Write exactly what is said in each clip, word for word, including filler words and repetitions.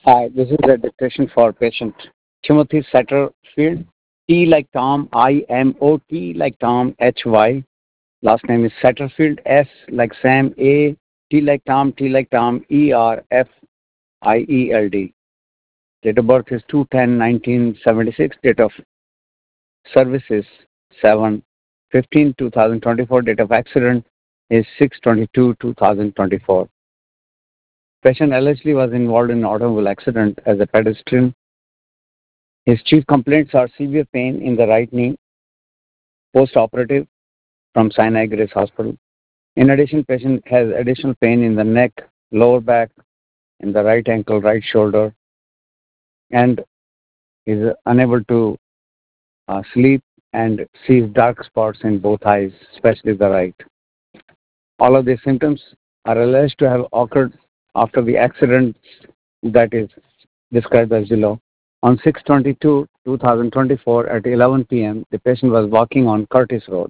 Hi, this is a dictation for patient Timothy Satterfield. T like Tom, I M O T like Tom, H Y. Last name is Satterfield, S like Sam, A, T like Tom, T like Tom, E R F I E L D. Date of birth is two ten nineteen seventy-six. Date of service is seven fifteen two thousand twenty-four. Date of accident is six twenty-two two thousand twenty-four. Patient allegedly was involved in an automobile accident as a pedestrian. His chief complaints are severe pain in the right knee, post-operative from Sinai Grace Hospital. In addition, patient has additional pain in the neck, lower back, in the right ankle, right shoulder, and is unable to uh, sleep and sees dark spots in both eyes, especially the right. All of these symptoms are alleged to have occurred after the accident that is described as below. On six twenty-two two thousand twenty-four at eleven p.m., the patient was walking on Curtis Road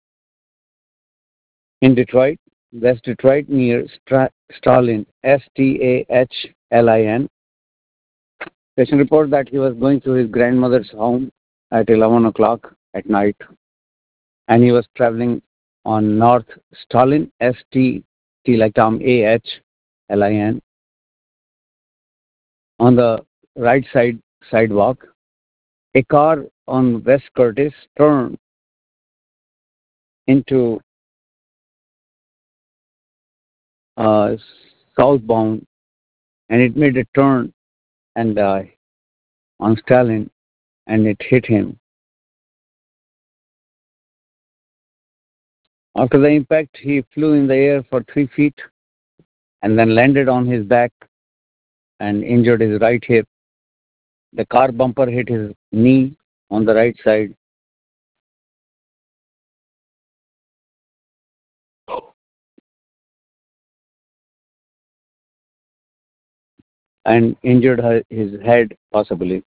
in Detroit, West Detroit, near Stra- Stalin, S T A H L I N. Patient reported that he was going to his grandmother's home at eleven o'clock at night, and he was traveling on North Stalin, S T T like Tom, A H L I N. On the right side sidewalk, a car on West Curtis turned into uh, southbound, and it made a turn and uh, on Stalin, and it hit him. After the impact, he flew in the air for three feet and then landed on his back and injured his right hip. The car bumper hit his knee on the right side. And injured her- his head possibly.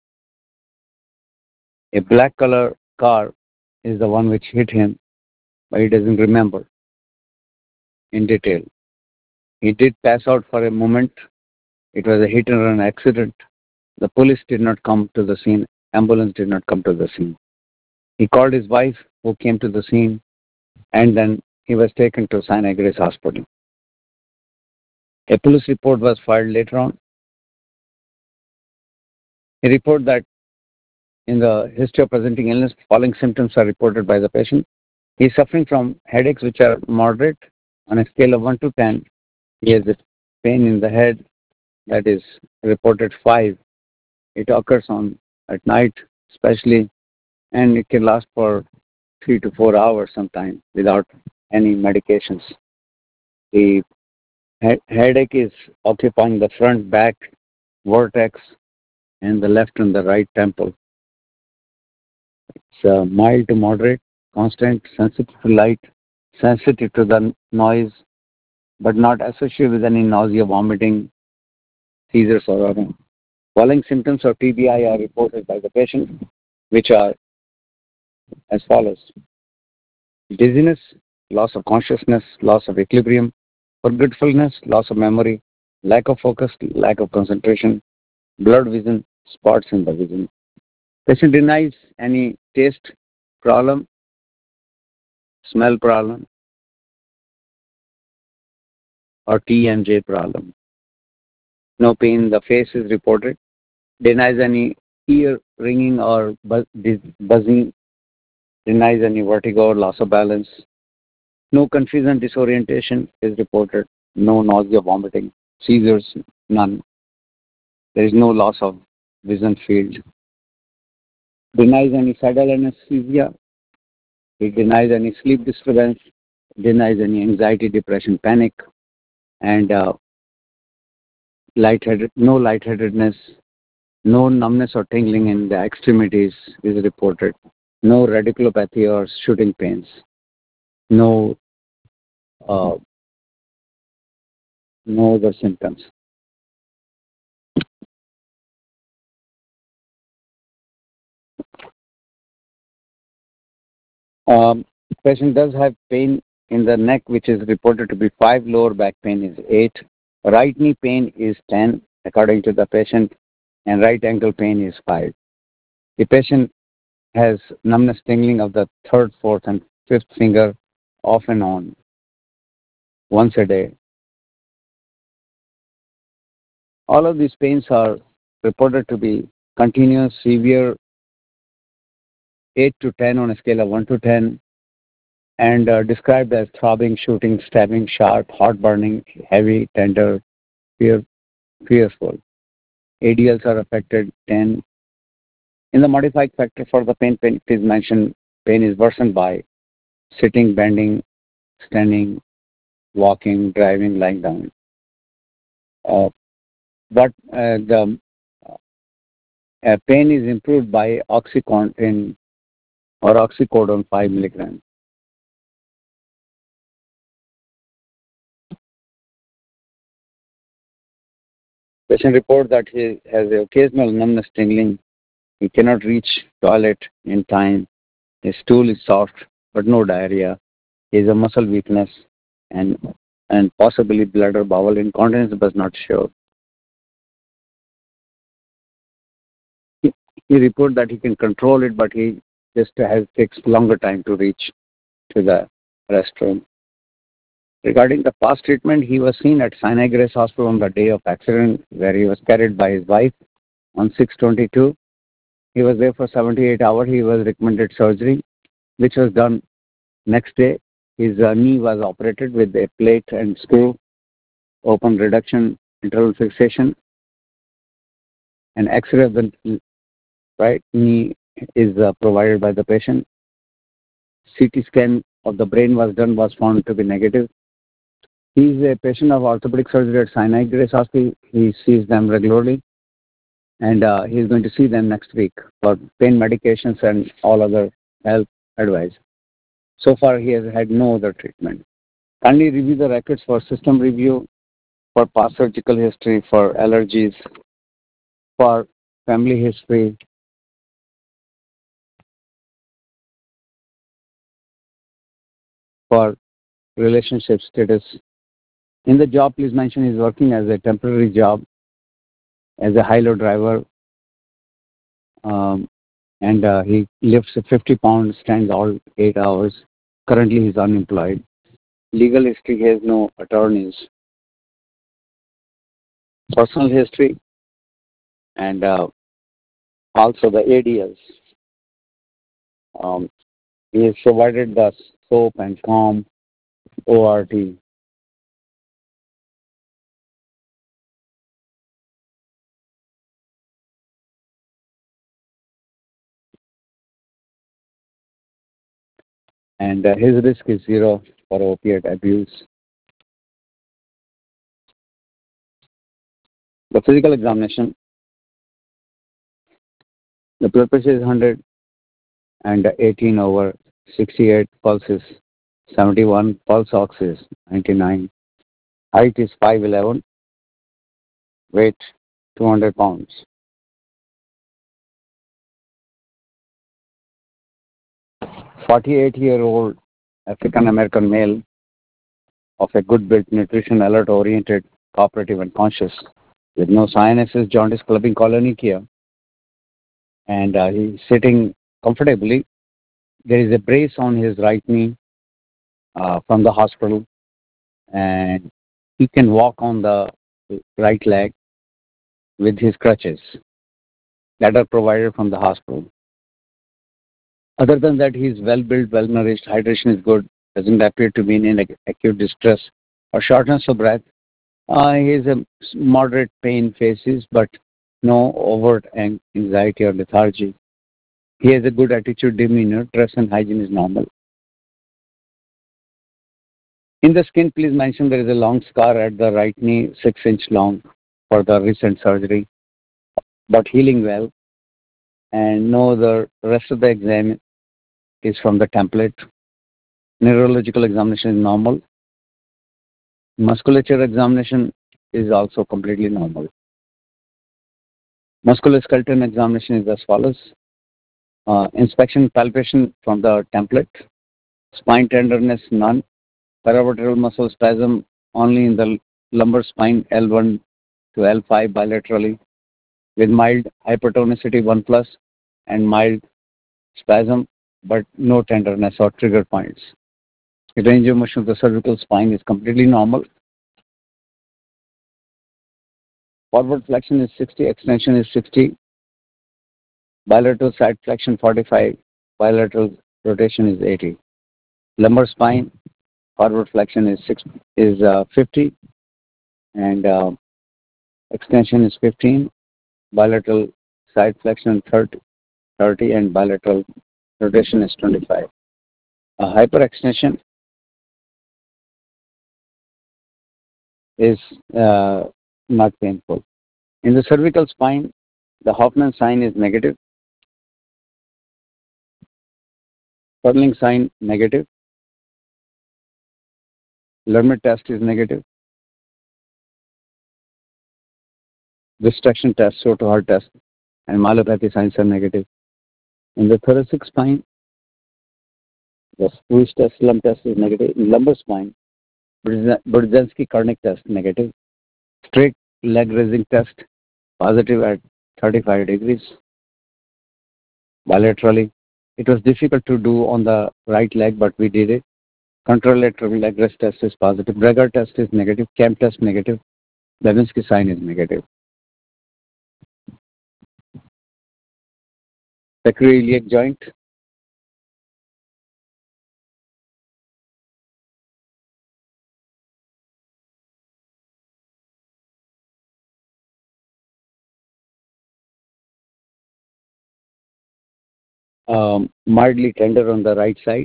A black color car is the one which hit him, but he doesn't remember in detail. He did pass out for a moment. It was a hit and run accident. The police did not come to the scene. Ambulance did not come to the scene. He called his wife, who came to the scene, and then he was taken to Sinai Grace Hospital. A police report was filed later on. He reported that in the history of presenting illness, following symptoms are reported by the patient. He is suffering from headaches which are moderate. On a scale of one to ten, he has a pain in the head that is reported five. It occurs on at night especially, and it can last for three to four hours sometimes without any medications. The he- headache is occupying the front, back, vertex, and the left and the right temple. It's uh, mild to moderate, constant, sensitive to light, sensitive to the noise, but not associated with any nausea, vomiting, seizures, or other. Following symptoms of T B I are reported by the patient, which are as follows: dizziness, loss of consciousness, loss of equilibrium, forgetfulness, loss of memory, lack of focus, lack of concentration, blurred vision, spots in the vision. Patient denies any taste problem, smell problem, or T M J problem. No pain in the face is reported. Denies any ear ringing or buzz, buzzing. Denies any vertigo or loss of balance. No confusion, disorientation is reported. No nausea, vomiting, seizures, none. There is no loss of vision field. Denies any saddle anesthesia. He denies any sleep disturbance. Denies any anxiety, depression, panic, and uh, lightheaded, no lightheadedness, no numbness or tingling in the extremities is reported. No radiculopathy or shooting pains. No, uh, no other symptoms. Um, patient does have pain in the neck, which is reported to be five. Lower back pain is eight. Right knee pain is ten. according to the patient, and right ankle pain is five. The patient has numbness tingling of the third, fourth, and fifth finger off and on once a day. All of these pains are reported to be continuous, severe, eight to ten on a scale of one to ten, and uh, described as throbbing, shooting, stabbing, sharp, hot burning, heavy, tender, fear, fearful. A D Ls are affected ten. In the modified factor for the pain, pain is mentioned, pain is worsened by sitting, bending, standing, walking, driving, lying down. Uh, but uh, the uh, pain is improved by oxycontin or oxycodone five milligrams. Patient report that he has occasional numbness tingling. He cannot reach toilet in time. His stool is soft but no diarrhea. He has a muscle weakness and and possibly bladder bowel incontinence but not sure. He, he report that he can control it but he just has takes longer time to reach to the restroom. Regarding the past treatment, he was seen at Sinai Grace Hospital on the day of accident where he was carried by his wife on six twenty-two. He was there for seventy-eight hours. He was recommended surgery, which was done next day. His uh, knee was operated with a plate and screw, open reduction, interval fixation, and X-ray of the right knee is uh, provided by the patient. C T scan of the brain was done, was found to be negative. He is a patient of orthopedic surgery at Sinai Grace Hospital. He sees them regularly, and uh, he is going to see them next week for pain medications and all other health advice. So far, he has had no other treatment. Kindly review the records for system review, for past surgical history, for allergies, for family history, for relationship status. In the job, please mention he's working as a temporary job as a high-low driver, um, and uh, he lifts fifty pounds, stands all eight hours. Currently, he's unemployed. Legal history, he has no attorneys. Personal history, and uh, also the A D Ls. Um, he has provided the soap and calm, O R T. And uh, his risk is zero for opiate abuse. The physical examination, the blood pressure is one hundred and eighteen over sixty-eight, pulse is seventy-one, pulse ox is ninety-nine, height is five eleven, weight two hundred pounds. forty-eight-year-old African American male of a good build, nutrition, alert, oriented, cooperative, and conscious, with no sinuses, jaundice, clubbing, colonychia, and uh, he's sitting comfortably. There is a brace on his right knee uh, from the hospital, and he can walk on the right leg with his crutches that are provided from the hospital. Other than that, he is well built, well nourished, hydration is good, doesn't appear to be in any acute distress or shortness of breath. Uh, he has a moderate pain faces, but no overt anxiety or lethargy. He has a good attitude, demeanor, dress and hygiene is normal. In the skin, please mention there is a long scar at the right knee, six inch long for the recent surgery, but healing well. And no, the rest of the exam is from the template. Neurological examination is normal. Musculature examination is also completely normal. Musculoskeletal examination is as follows. Uh, inspection palpation from the template. Spine tenderness, none. Paravertebral muscle spasm only in the lumbar spine L one to L five bilaterally with mild hypertonicity one plus and mild spasm, but no tenderness or trigger points. The range of motion of the cervical spine is completely normal. Forward flexion is sixty, extension is sixty, bilateral side flexion forty-five, bilateral rotation is eighty. Lumbar spine, forward flexion is six is uh, fifty, and uh, extension is fifteen, bilateral side flexion thirty, thirty, and bilateral rotation is twenty-five. A hyperextension is uh, not painful. In the cervical spine, the Hoffman sign is negative, Stirling sign negative, Lermit test is negative, Distraction test, Soto-Hart test, and myelopathy signs are negative. In the thoracic spine, the Swiss test, lump test is negative. In lumbar spine, Brudzinski-Karnik test negative. Straight leg raising test positive at thirty-five degrees bilaterally. It was difficult to do on the right leg, but we did it. Contralateral leg rest test is positive. Breger test is negative. Kemp test negative. Babinski sign is negative. Sacroiliac joint, um, mildly tender on the right side.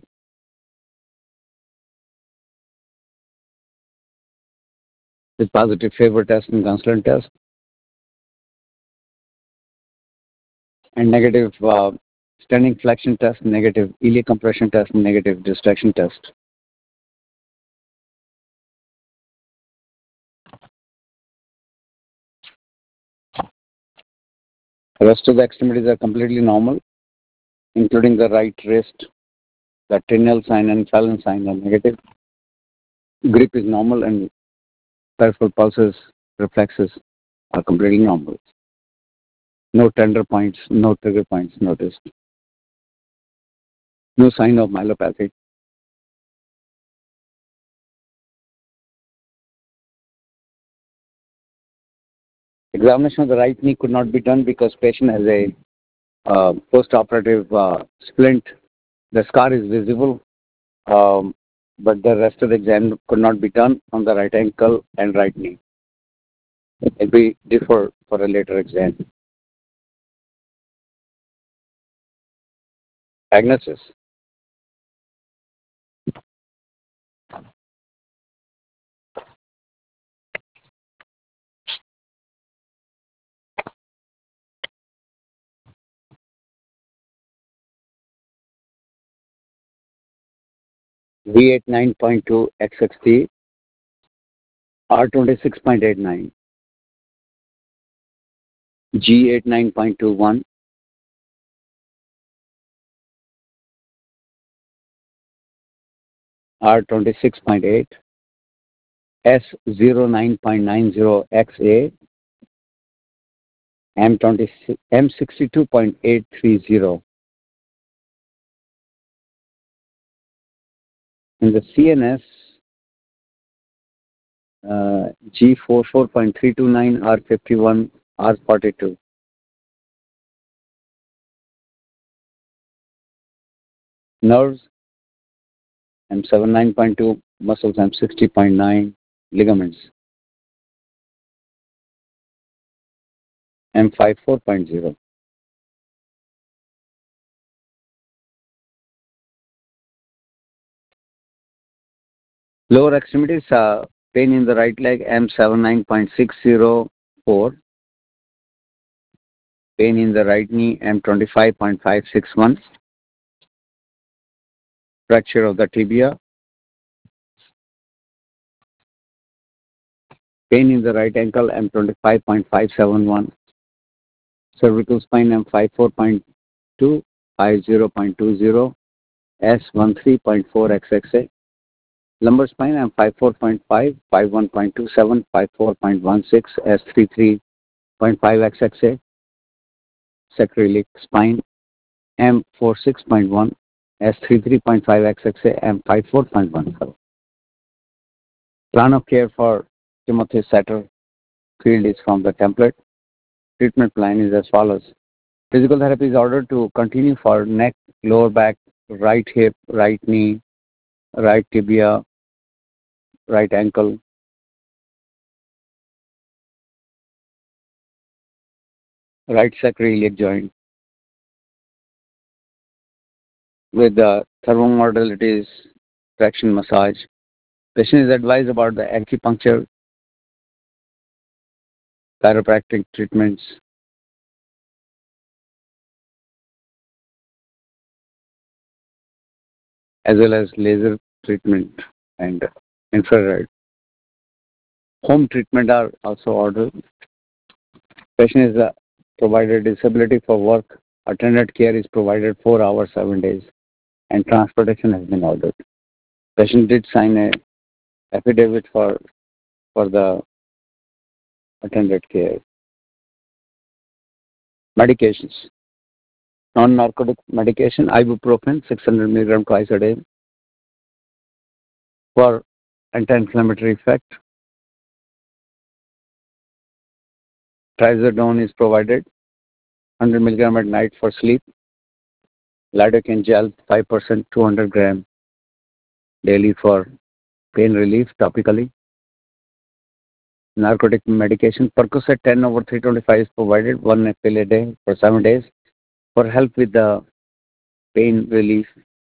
With positive favor test and Gunslin test. And negative uh, standing flexion test, negative iliac compression test, negative distraction test. The rest of the extremities are completely normal, including the right wrist. The Tinel sign and Fallon sign are negative. Grip is normal and peripheral pulses, reflexes are completely normal. No tender points, no trigger points noticed. No sign of myelopathy. Examination of the right knee could not be done because patient has a uh, post-operative uh, splint. The scar is visible, um, but the rest of the exam could not be done on the right ankle and right knee. It will be deferred for a later exam. Diagnosis. V eighty-nine point two X X T, R twenty-six point eight nine, G eighty-nine point two one, R twenty-six point eight, S zero nine point nine zero X A, M twenty-six, M sixty-two point eight three zero. In the C N S, uh, G forty-four point three two nine, R fifty-one, R forty-two. Nerves, M seventy-nine point two, muscles, M sixty point nine, ligaments, M fifty-four point zero. Lower extremities, uh, pain in the right leg, M seventy-nine point six zero four. Pain in the right knee, M twenty-five point five six one. Fracture of the tibia. Pain in the right ankle, M twenty-five point five seven one. Cervical spine, M fifty-four point two, fifty point two zero, S thirteen point four X X A. Lumbar spine, M fifty-four point five, fifty-one point two seven, fifty-four point one six, S thirty-three point five X X A. Sacroiliac spine, M forty-six point one, S thirty-three point five X X A, M fifty-four point one seven. Plan of care for Timothy Satterfield is from the template. Treatment plan is as follows. Physical therapy is ordered to continue for neck, lower back, right hip, right knee, right tibia, right ankle, right sacroiliac joint with the thermomodalities, traction massage. Patient is advised about the acupuncture, chiropractic treatments, as well as laser treatment and infrared. Home treatment are also ordered. Patient is uh, provided disability for work. Attended care is provided four hours, seven days, and transportation has been ordered. Patient did sign a affidavit for for the attended care. Medications. Non-narcotic medication, ibuprofen, six hundred milligram twice a day for anti-inflammatory effect. Trazodone is provided, one hundred milligram at night for sleep. Lidocaine gel, five percent, two hundred gram daily for pain relief topically. Narcotic medication, Percocet ten over three twenty-five is provided, one pill a day for seven days for help with the pain relief.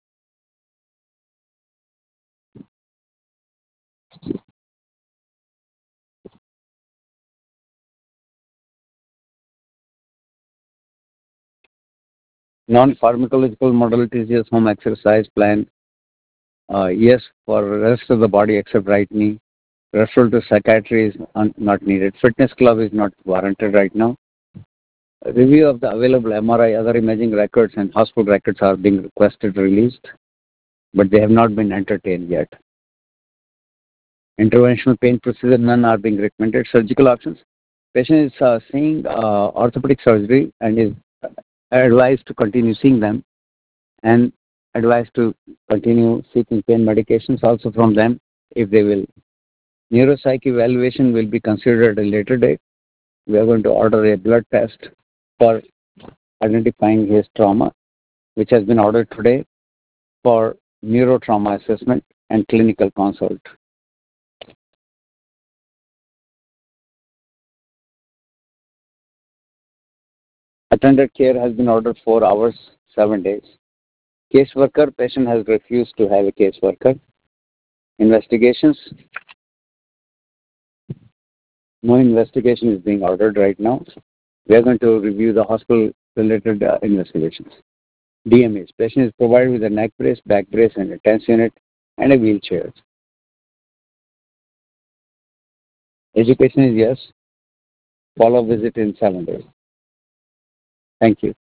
Non-pharmacological modalities, yes, home exercise plan, uh, yes, for rest of the body except right knee. Referral to psychiatry is un- not needed. Fitness club is not warranted right now. A review of the available M R I, other imaging records, and hospital records are being requested released, but they have not been entertained yet. Interventional pain procedure, none are being recommended. Surgical options, patient is uh, seeing uh, orthopedic surgery and is advised to continue seeing them and advised to continue seeking pain medications also from them if they will. Neuropsych evaluation will be considered at a later date. We are going to order a blood test for identifying his trauma, which has been ordered today for neurotrauma assessment and clinical consult. Attended care has been ordered four hours, seven days. Caseworker, patient has refused to have a caseworker. Investigations, no investigation is being ordered right now. We are going to review the hospital-related uh, investigations. D M As, patient is provided with a neck brace, back brace, and a tense unit, and a wheelchair. Education is yes. Follow visit in seven days. Thank you.